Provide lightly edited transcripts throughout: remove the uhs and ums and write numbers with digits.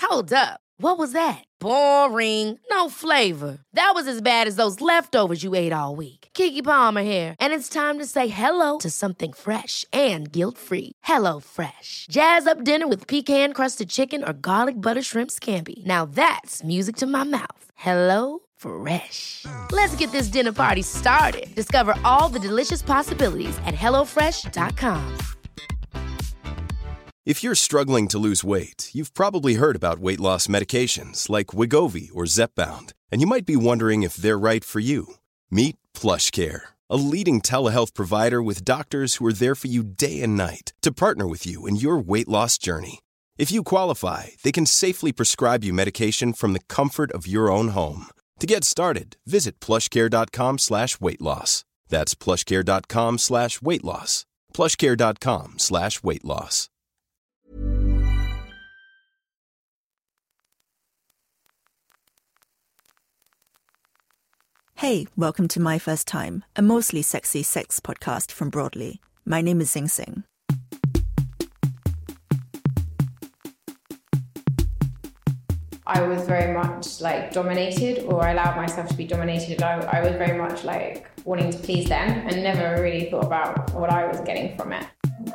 Hold up. What was that? Boring. No flavor. That was as bad as those leftovers you ate all week. Keke Palmer here, and it's time to say hello to something fresh and guilt-free. Hello Fresh. Jazz up dinner with pecan-crusted chicken or garlic butter shrimp scampi. Now that's music to my mouth. Hello Fresh. Let's get this dinner party started. Discover all the delicious possibilities at hellofresh.com. If you're struggling to lose weight, you've probably heard about weight loss medications like Wegovy or Zepbound, and you might be wondering if they're right for you. Meet PlushCare, a leading telehealth provider with doctors who are there for you day and night to partner with you in your weight loss journey. If you qualify, they can safely prescribe you medication from the comfort of your own home. To get started, visit plushcare.com/weight-loss. That's plushcare.com/weight-loss. plushcare.com/weight-loss. Hey, welcome to My First Time, a mostly sexy sex podcast from Broadly. My name is Zing Sing. I was very much like dominated, or I allowed myself to be dominated. I was very much like wanting to please them and never really thought about what I was getting from it.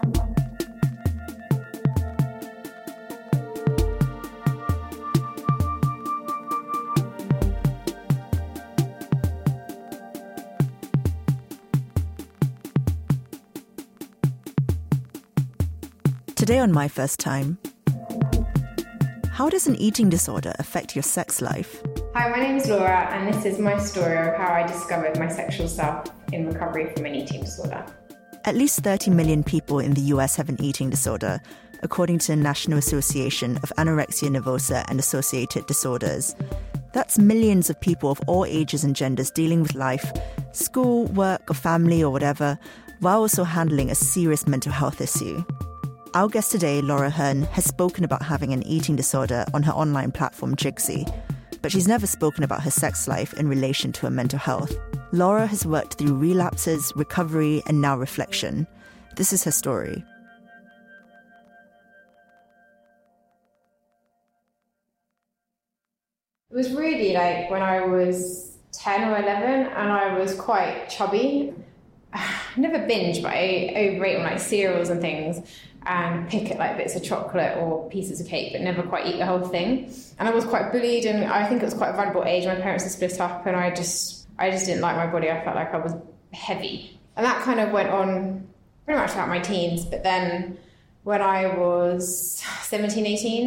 Today on My First Time, how does an eating disorder affect your sex life? Hi, my name is Laura, and this is my story of how I discovered my sexual self in recovery from an eating disorder. At least 30 million people in the US have an eating disorder, according to the National Association of Anorexia Nervosa and Associated Disorders. That's millions of people of all ages and genders dealing with life, school, work, or family, or whatever, while also handling a serious mental health issue. Our guest today, Laura Hearn, has spoken about having an eating disorder on her online platform Jigsy, but she's never spoken about her sex life in relation to her mental health. Laura has worked through relapses, recovery, and now reflection. This is her story. It was really like when I was 10 or 11 and I was quite chubby. I never binge, but I overate on like cereals and things and pick at like bits of chocolate or pieces of cake, but never quite eat the whole thing. And I was quite bullied, and I think it was quite a vulnerable age. My parents had split up, and I just didn't like my body. I felt like I was heavy. And that kind of went on pretty much throughout my teens. But then when I was 17, 18,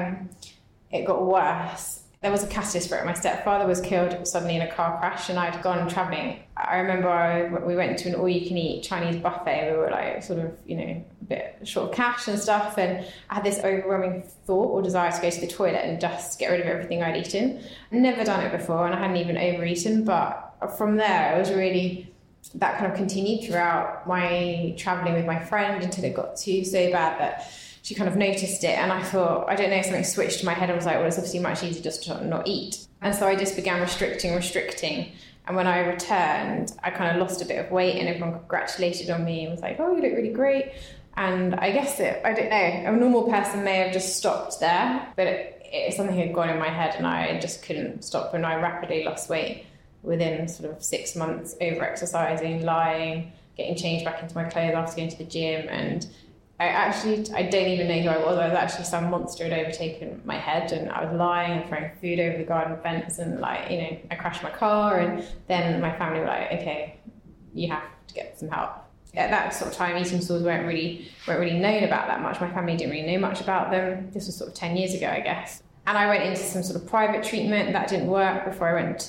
it got worse. There was a catalyst for it. My stepfather was killed suddenly in a car crash, and I'd gone travelling. I remember we went to an all-you-can-eat Chinese buffet. We were like sort of, a bit short of cash and stuff, and I had this overwhelming thought or desire to go to the toilet and just get rid of everything I'd eaten. I'd never done it before, and I hadn't even overeaten, but from there, it was really, that kind of continued throughout my travelling with my friend until it got so bad that she kind of noticed it, and I thought, I don't know, something switched in my head. I was like, well, it's obviously much easier just to not eat. And so I just began restricting. And when I returned, I kind of lost a bit of weight, and everyone congratulated on me and was like, oh, you look really great. And I guess I don't know, a normal person may have just stopped there, but it's something had gone in my head, and I just couldn't stop, and I rapidly lost weight within sort of 6 months, over-exercising, lying, getting changed back into my clothes after going to the gym, and I don't even know who I was. I was actually some monster had overtaken my head, and I was lying and throwing food over the garden fence, and I crashed my car, and then my family were like, okay, you have to get some help. At that sort of time, eating disorders weren't really known about that much. My family didn't really know much about them. This was sort of 10 years ago, I guess. And I went into some sort of private treatment. That didn't work before I went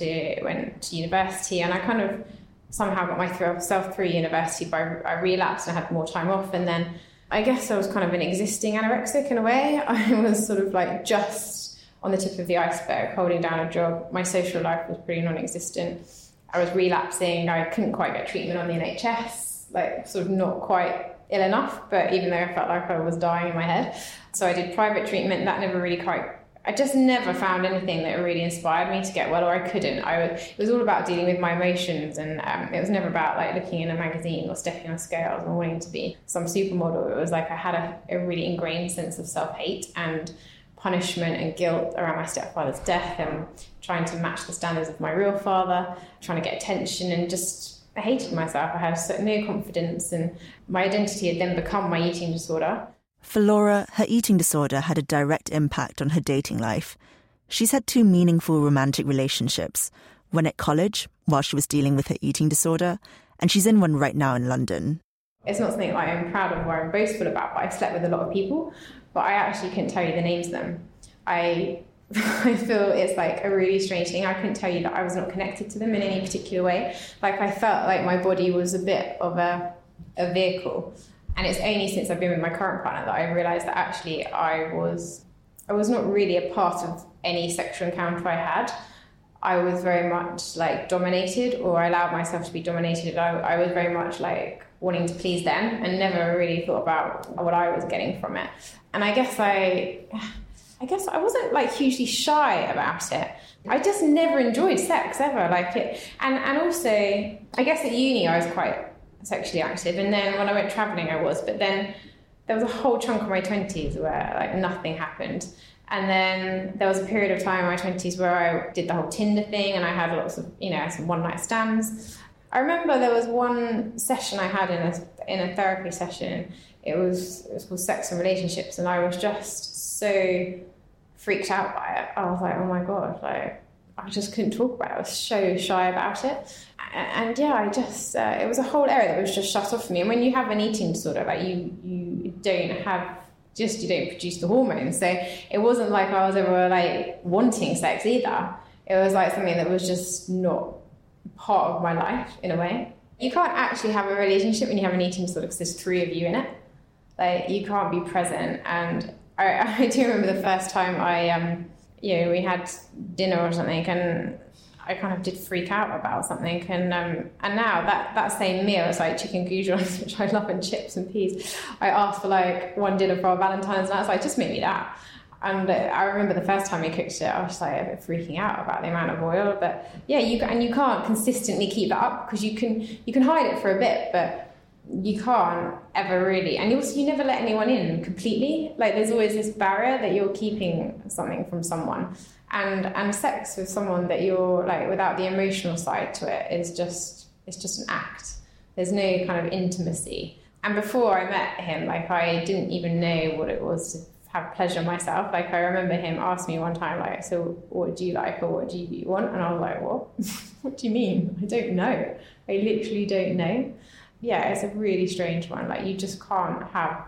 to university, and I kind of somehow got myself through university, but I relapsed and I had more time off, and then I guess I was kind of an existing anorexic in a way. I was sort of like just on the tip of the iceberg, holding down a job. My social life was pretty non-existent. I was relapsing. I couldn't quite get treatment on the NHS, like sort of not quite ill enough, but even though I felt like I was dying in my head. So I did private treatment. That never really I just never found anything that really inspired me to get well, or I couldn't. It was all about dealing with my emotions, and it was never about like looking in a magazine or stepping on scales and wanting to be some supermodel. It was like I had a really ingrained sense of self-hate, and punishment and guilt around my stepfather's death and trying to match the standards of my real father, trying to get attention, and just I hated myself. I had no confidence, and my identity had then become my eating disorder. For Laura, her eating disorder had a direct impact on her dating life. She's had 2 meaningful romantic relationships, one at college while she was dealing with her eating disorder, and she's in one right now in London. It's not something I am proud of or I'm boastful about, but I've slept with a lot of people, but I actually couldn't tell you the names of them. I feel it's like a really strange thing. I couldn't tell you that I was not connected to them in any particular way. Like I felt like my body was a bit of a vehicle. And it's only since I've been with my current partner that I realised that actually I was not really a part of any sexual encounter I had. I was very much like dominated, or I allowed myself to be dominated. I was very much like wanting to please them and never really thought about what I was getting from it. And I guess I wasn't like hugely shy about it. I just never enjoyed sex ever, like it. And also, I guess at uni I was quite sexually active, and then when I went travelling I was, but then there was a whole chunk of my 20s where like nothing happened. And then there was a period of time in my 20s where I did the whole Tinder thing, and I had lots of, some one-night stands. I remember there was one session I had in a therapy session. It was called Sex and Relationships, and I was just so freaked out by it. I was like, oh my God, like I just couldn't talk about it. I was so shy about it. And yeah, I just, it was a whole area that was just shut off for me. And when you have an eating disorder, like you don't produce the hormones. So it wasn't like I was ever like wanting sex either. It was like something that was just not part of my life in a way. You can't actually have a relationship when you have an eating disorder because there's 3 of you in it. Like you can't be present. And I do remember the first time we had dinner or something, and I kind of did freak out about something, and now that same meal, it's like chicken goujons, which I love, and chips and peas. I asked for like one dinner for our Valentine's, and I was like, just make me that. And I remember the first time we cooked it, I was like a bit freaking out about the amount of oil. But yeah, you can't consistently keep that up, because you can hide it for a bit, but you can't ever really. And also, you never let anyone in completely. Like there's always this barrier that you're keeping something from someone. And sex with someone that you're like without the emotional side to it is just an act. There's no kind of intimacy. And before I met him, like I didn't even know what it was to have pleasure myself. Like I remember him asked me one time, like, so what do you like, or what do you want? And I was like, what? What do you mean? I don't know. I literally don't know. Yeah, it's a really strange one. Like you just can't have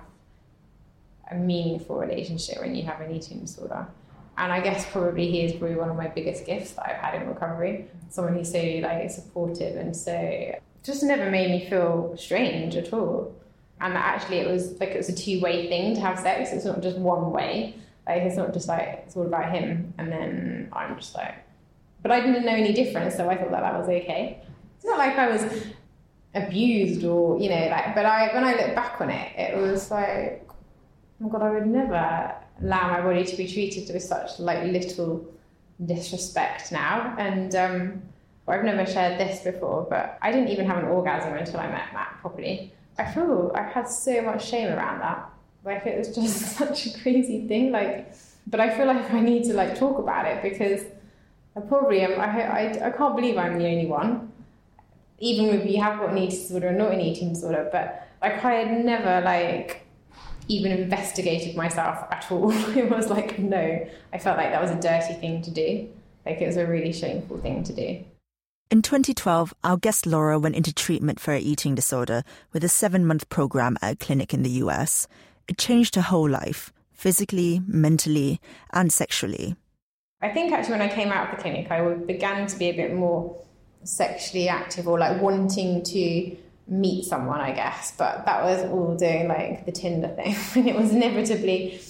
a meaningful relationship when you have an eating disorder. And I guess probably he is probably one of my biggest gifts that I've had in recovery. Someone who's so like supportive and so just never made me feel strange at all. And actually it was a 2-way thing to have sex. It's not just one way. Like it's not just like it's all about him and then I'm just like, but I didn't know any difference, so I thought that was okay. It's not like I was abused or but when I look back on it, it was like, oh my God, I would never allow my body to be treated with such like little disrespect now. And I've never shared this before, but I didn't even have an orgasm until I met Matt properly. I feel I had so much shame around that. Like it was just such a crazy thing. Like, but I feel like I need to like talk about it, because I probably am. I can't believe I'm the only one. Even if you have got an eating disorder or not an eating disorder, but like I had never like even investigated myself at all. It was like, no, I felt like that was a dirty thing to do. Like it was a really shameful thing to do. In 2012, our guest Laura went into treatment for her eating disorder with a 7-month program at a clinic in the US. It changed her whole life, physically, mentally, and sexually. I think actually when I came out of the clinic, I began to be a bit more sexually active, or like wanting to meet someone, I guess. But that was all doing like the Tinder thing. And it was inevitably,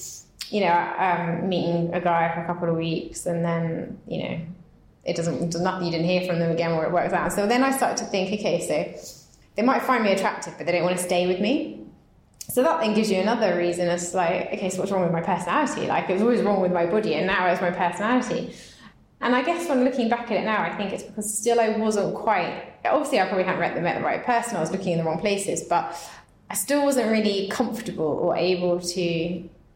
meeting a guy for a couple of weeks, and then, it does nothing, you didn't hear from them again, or it works out. So then I started to think, okay, so they might find me attractive, but they don't want to stay with me. So that then gives you another reason. It's like, okay, so what's wrong with my personality? Like it was always wrong with my body, and now it's my personality. And I guess when looking back at it now, I think it's because still I wasn't quite, obviously I probably hadn't met the right person, I was looking in the wrong places, but I still wasn't really comfortable or able to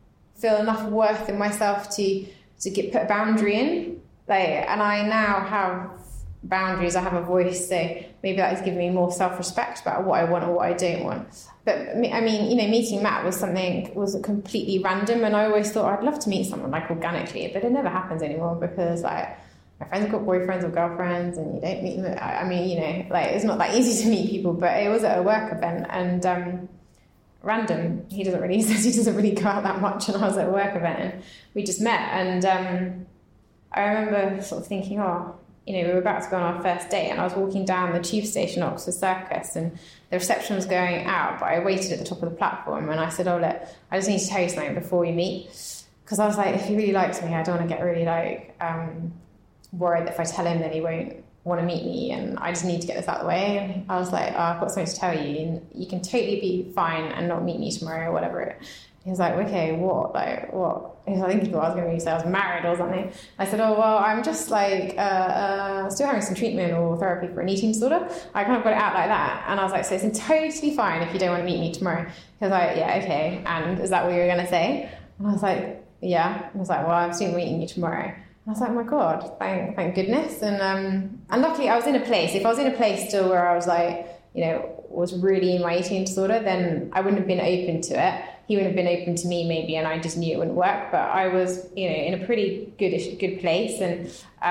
feel enough worth in myself to put a boundary in. And I now have boundaries, I have a voice, so maybe that has given me more self-respect about what I want or what I don't want. But I mean, meeting Matt was completely random, and I always thought I'd love to meet someone like organically, but it never happens anymore because like my friends have got boyfriends or girlfriends and you don't meet them. I mean, it's not that easy to meet people, but it was at a work event and random. He says he doesn't really go out that much, and I was at a work event and we just met, and I remember sort of thinking, we were about to go on our first date, and I was walking down the tube station, Oxford Circus, and the reception was going out, but I waited at the top of the platform, and I said, look, I just need to tell you something before we meet, because I was like, if he really likes me, I don't want to get really worried that if I tell him, then he won't want to meet me, and I just need to get this out of the way. And I was like, I've got something to tell you, and you can totally be fine and not meet me tomorrow or whatever. He was like, okay, what? Like, what? I think he thought I was going to say I was married or something. I said, I'm just still having some treatment or therapy for an eating disorder. I kind of got it out like that. And I was like, so it's totally fine if you don't want to meet me tomorrow. He was like, yeah, okay. And is that what you were going to say? And I was like, yeah. I was like, well, I'm soon meeting you tomorrow. And I was like, oh my God, thank goodness. And luckily I was in a place. If I was in a place still where I was like, was really in my eating disorder, then I wouldn't have been open to it. He would have been open to me maybe, and I just knew it wouldn't work. But I was, in a pretty good place, and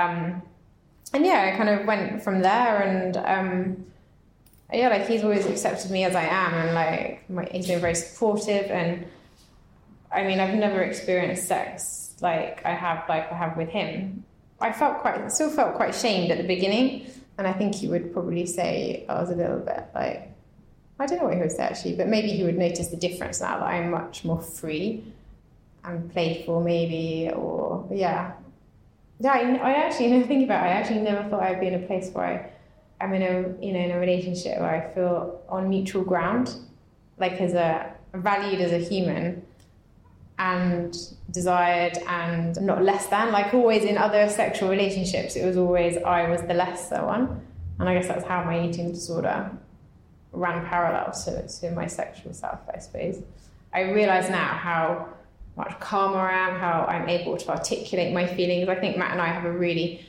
I kind of went from there. And he's always accepted me as I am, and he's been very supportive. And I mean, I've never experienced sex like I have with him. I still felt quite shamed at the beginning, and I think he would probably say I was a little bit I don't know what he would say actually, but maybe he would notice the difference now that I'm much more free and playful maybe, or I actually, thinking about it, I actually never thought I'd be in a place where I'm in a relationship where I feel on mutual ground, valued as a human and desired and not less than. Like always in other sexual relationships, it was always I was the lesser one. And I guess that's how my eating disorder ran parallel to my sexual self, I suppose. I realise now how much calmer I am, how I'm able to articulate my feelings. I think Matt and I have communicate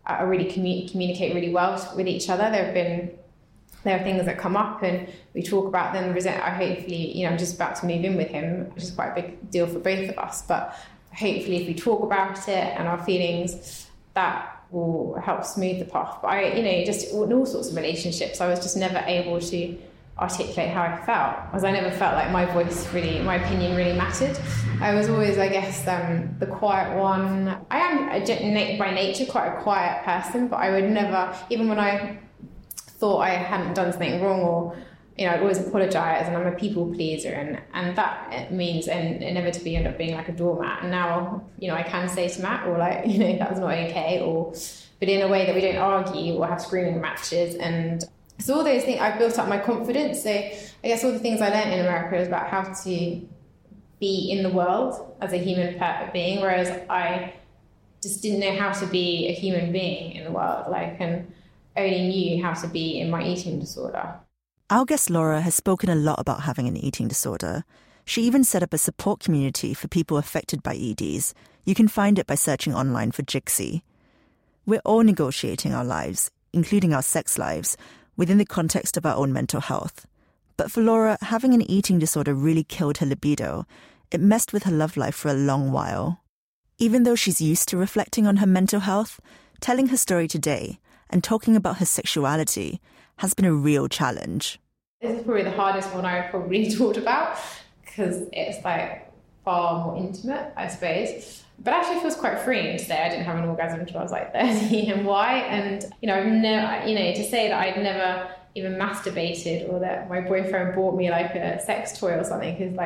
really well with each other. There are things that come up and we talk about them. I'm just about to move in with him, which is quite a big deal for both of us. But hopefully if we talk about it and our feelings, that will help smooth the path. But just in all sorts of relationships, I was just never able to articulate how I felt, because I never felt like my opinion really mattered. I was always, I guess, the quiet one. I am by nature quite a quiet person, but I would never, even when I thought I hadn't done something wrong, or I'd always apologise, and I'm a people pleaser, and that means and inevitably end up being like a doormat. And now I can say to Matt, or that's not okay, but in a way that we don't argue or have screaming matches. And so all those things, I've built up my confidence. So I guess all the things I learned in America is about how to be in the world as a human being, whereas I just didn't know how to be a human being in the world, and only knew how to be in my eating disorder. Our guest Laura has spoken a lot about having an eating disorder. She even set up a support community for people affected by EDs. You can find it by searching online for Jixi. We're all negotiating our lives, including our sex lives, within the context of our own mental health. But for Laura, having an eating disorder really killed her libido. It messed with her love life for a long while. Even though she's used to reflecting on her mental health, telling her story today and talking about her sexuality has been a real challenge. This is probably the hardest one I've probably talked about, because it's far more intimate, I suppose. But actually it feels quite freeing to say I didn't have an orgasm until I was 30, and why? And I've never, to say that I'd never even masturbated, or that my boyfriend bought me a sex toy or something, is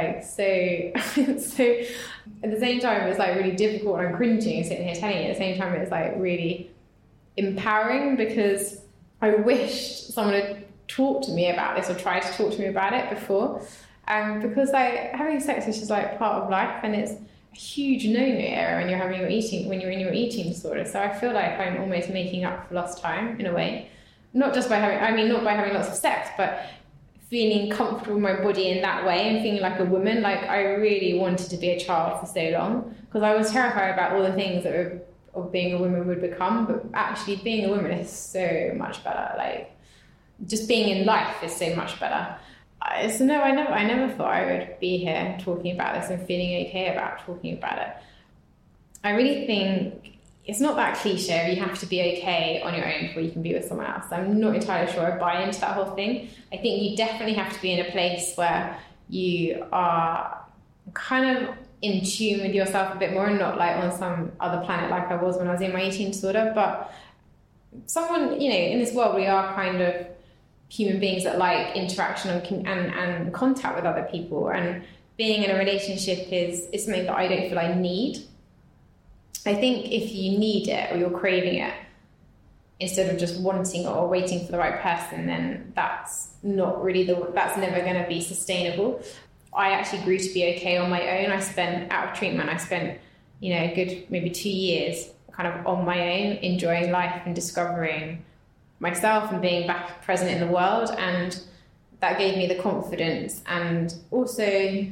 so at the same time it's really difficult, and I'm cringing and sitting here telling you. At the same time it's really empowering, because I wished someone had talked to me about this or tried to talk to me about it before, because having sex is just part of life, and it's a huge no-no area when you're in your eating disorder. So I feel like I'm almost making up for lost time in a way, not by having lots of sex, but feeling comfortable in my body in that way and feeling like a woman. Like, I really wanted to be a child for so long because I was terrified about all the things that of being a woman would become, but actually being a woman is so much better. Like, just being in life is so much better. So no, I never thought I would be here talking about this and feeling okay about talking about it. I really think it's not that cliche, you have to be okay on your own before you can be with someone else. I'm not entirely sure I buy into that whole thing. I think you definitely have to be in a place where you are kind of in tune with yourself a bit more and not like on some other planet like I was when I was in my eating disorder. But someone, you know, in this world we are kind of human beings that like interaction and contact with other people, and being in a relationship is something that I don't feel I need. I think if you need it or you're craving it instead of just wanting it or waiting for the right person, then that's not really that's never going to be sustainable. I actually grew to be okay on my own. Out of treatment, I spent, you know, a good maybe 2 years kind of on my own, enjoying life and discovering myself and being back present in the world. And that gave me the confidence and also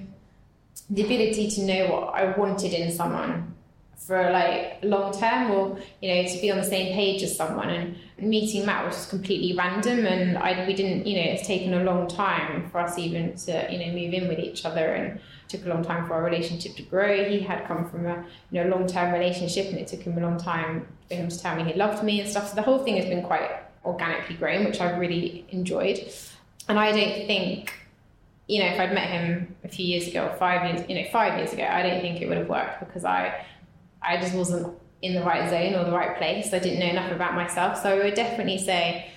the ability to know what I wanted in someone for like long term, or, you know, to be on the same page as someone. And meeting Matt was just completely random, and we didn't, you know, it's taken a long time for us even to, you know, move in with each other, and it took a long time for our relationship to grow. He had come from a, you know, long-term relationship, and it took him a long time for him to tell me he loved me and stuff. So the whole thing has been quite organically grown, which I've really enjoyed. And I don't think, you know, if I'd met him a few years ago, or 5 years ago, I don't think it would have worked, because I just wasn't in the right zone or the right place. I didn't know enough about myself. So I would definitely say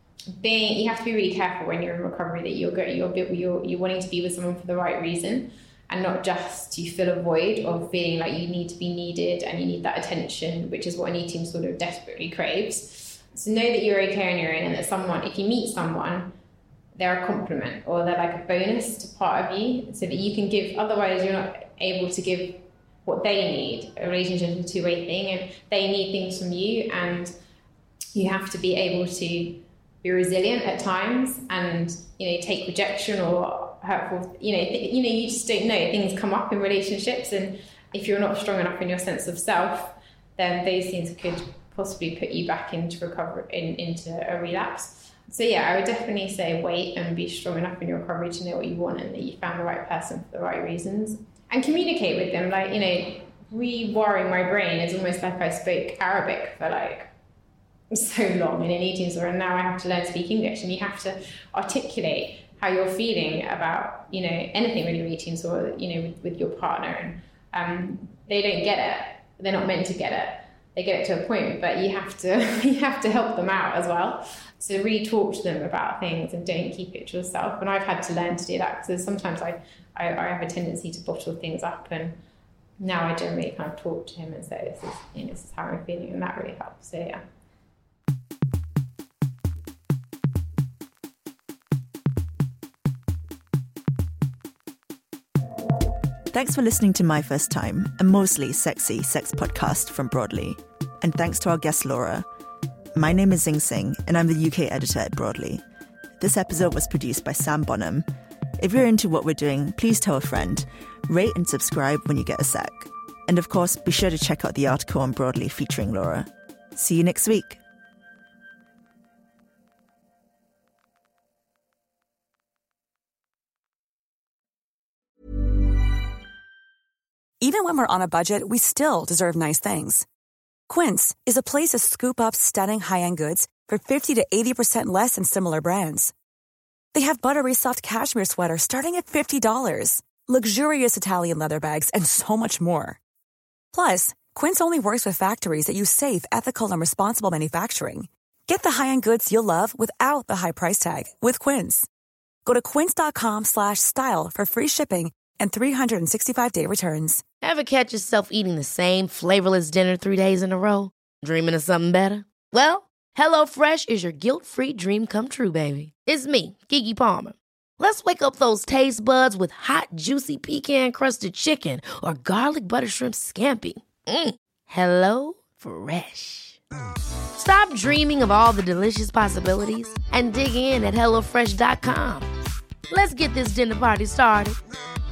you have to be really careful when you're in recovery that you're wanting to be with someone for the right reason, and not just to fill a void of feeling like you need to be needed and you need that attention, which is what an eating disorder desperately craves. So know that you're okay on your own, and that if you meet someone, they're a compliment or they're like a bonus to part of you, so that you can give. Otherwise, you're not able to give what they need. A relationship is a two-way thing, and they need things from you, and you have to be able to be resilient at times, and, you know, take rejection or hurtful, you just don't know. Things come up in relationships, and if you're not strong enough in your sense of self, then those things could possibly put you back into recovery, into a relapse. So yeah, I would definitely say wait and be strong enough in your recovery to know what you want, and that you found the right person for the right reasons. And communicate with them. Like, you know, rewiring my brain is almost like I spoke Arabic for like so long in an eating disorder, and now I have to learn to speak English, and you have to articulate how you're feeling about, you know, anything really with eating disorder, you know, with your partner. And they don't get it. They're not meant to get it. They get it to a point, but you have to help them out as well. So really talk to them about things and don't keep it to yourself. And I've had to learn to do that, because sometimes I have a tendency to bottle things up, and now I generally kind of talk to him and say, this is how I'm feeling, and that really helps. So yeah. Thanks for listening to My First Time, a mostly sexy sex podcast from Broadly. And thanks to our guest Laura. My name is Zing Singh, and I'm the UK editor at Broadly. This episode was produced by Sam Bonham. If you're into what we're doing, please tell a friend. Rate and subscribe when you get a sec. And of course, be sure to check out the article on Broadly featuring Laura. See you next week. Even when we're on a budget, we still deserve nice things. Quince is a place to scoop up stunning high-end goods for 50 to 80% less than similar brands. They have buttery soft cashmere sweaters starting at $50, luxurious Italian leather bags, and so much more. Plus, Quince only works with factories that use safe, ethical, and responsible manufacturing. Get the high-end goods you'll love without the high price tag with Quince. Go to quince.com/style for free shipping and 365-day returns. Ever catch yourself eating the same flavorless dinner 3 days in a row? Dreaming of something better? Well, HelloFresh is your guilt-free dream come true, baby. It's me, Keke Palmer. Let's wake up those taste buds with hot, juicy pecan-crusted chicken or garlic butter shrimp scampi. HelloFresh. Stop dreaming of all the delicious possibilities and dig in at HelloFresh.com. Let's get this dinner party started.